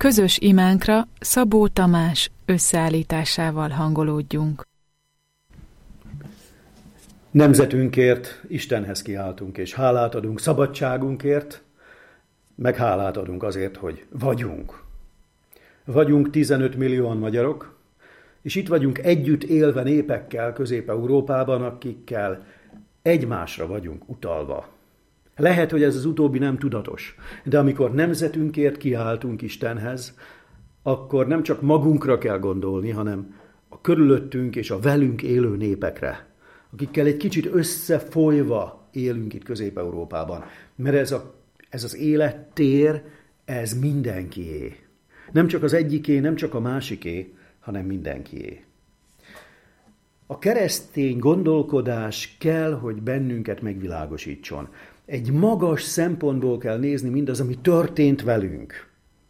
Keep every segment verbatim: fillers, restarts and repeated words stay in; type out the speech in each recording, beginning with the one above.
Közös imánkra Szabó Tamás összeállításával hangolódjunk. Nemzetünkért Istenhez kiáltunk, és hálát adunk szabadságunkért, meg hálát adunk azért, hogy vagyunk. Vagyunk tizenöt millióan magyarok, és itt vagyunk együtt élve népekkel Közép-Európában, akikkel egymásra vagyunk utalva. Lehet, hogy ez az utóbbi nem tudatos, de amikor nemzetünkért kiáltunk Istenhez, akkor nem csak magunkra kell gondolni, hanem a körülöttünk és a velünk élő népekre, akikkel egy kicsit összefolyva élünk itt Közép-Európában. Mert ez, a, ez az élettér, ez mindenkié. Nem csak az egyiké, nem csak a másiké, hanem mindenkié. A keresztény gondolkodás kell, hogy bennünket megvilágosítson. Egy magas szempontból kell nézni mindaz, ami történt velünk.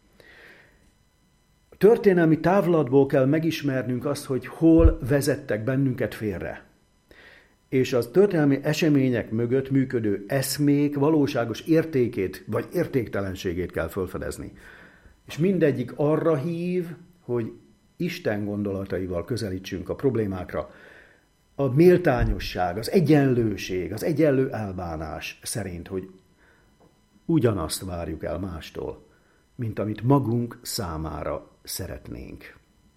A történelmi távlatból kell megismernünk azt, hogy hol vezettek bennünket félre. És az történelmi események mögött működő eszmék valóságos értékét vagy értéktelenségét kell felfedezni. És mindegyik arra hív, hogy Isten gondolataival közelítsünk a problémákra. A méltányosság, az egyenlőség, az egyenlő elbánás szerint, hogy ugyanazt várjuk el mástól, mint amit magunk számára szeretnénk.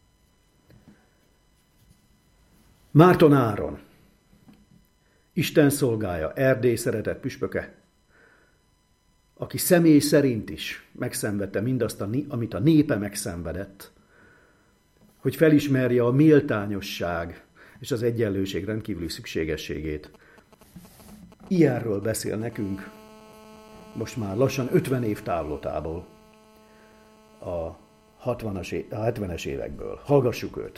Márton Áron, Isten szolgája, Erdély szeretett püspöke, aki személy szerint is megszenvedte mindazt, amit a népe megszenvedett, hogy felismerje a méltányosság és az egyenlőség rendkívüli szükségességét. Ilyenről beszél nekünk most már lassan ötven év távlatából, a hatvanas, a hetvenes évekből. Hallgassuk őt!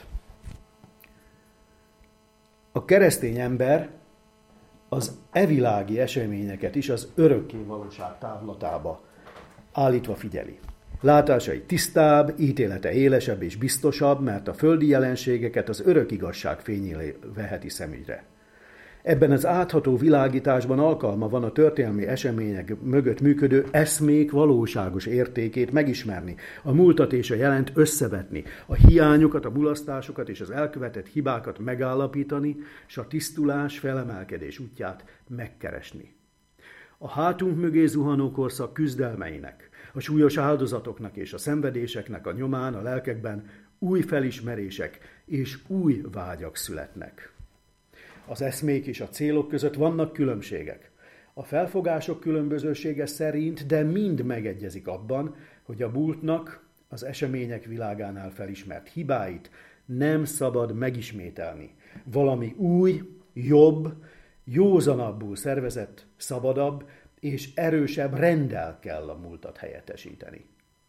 A keresztény ember az evilági eseményeket is az örökké valóság távlatába állítva figyeli. Látásai tisztább, ítélete élesebb és biztosabb, mert a földi jelenségeket az örök igazság fényére veheti szemügyre. Ebben az átható világításban alkalma van a történelmi események mögött működő eszmék valóságos értékét megismerni, a múltat és a jelent összevetni, a hiányokat, a mulasztásokat és az elkövetett hibákat megállapítani, és a tisztulás, felemelkedés útját megkeresni. A hátunk mögé zuhanó korszak küzdelmeinek, a súlyos áldozatoknak és a szenvedéseknek a nyomán a lelkekben új felismerések és új vágyak születnek. Az eszmék és a célok között vannak különbségek. A felfogások különbözősége szerint, de mind megegyezik abban, hogy a múltnak, az események világánál felismert hibáit nem szabad megismételni. Valami új, jobb, józanabbul szervezett, szabadabb és erősebb renddel kell a múltat helyettesíteni.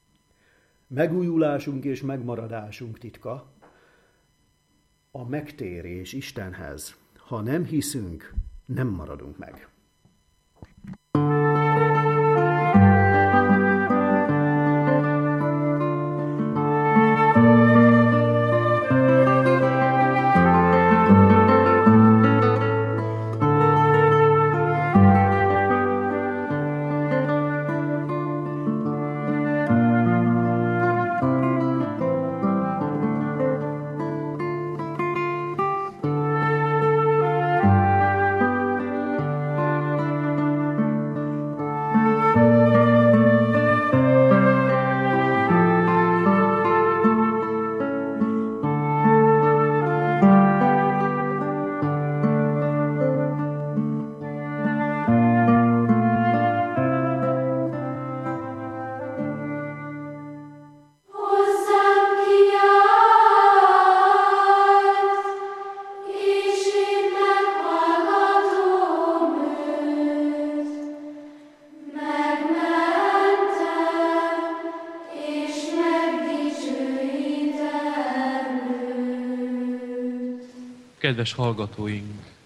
Megújulásunk és megmaradásunk titka a megtérés Istenhez. Ha nem hiszünk, nem maradunk meg. Kedves hallgatóink,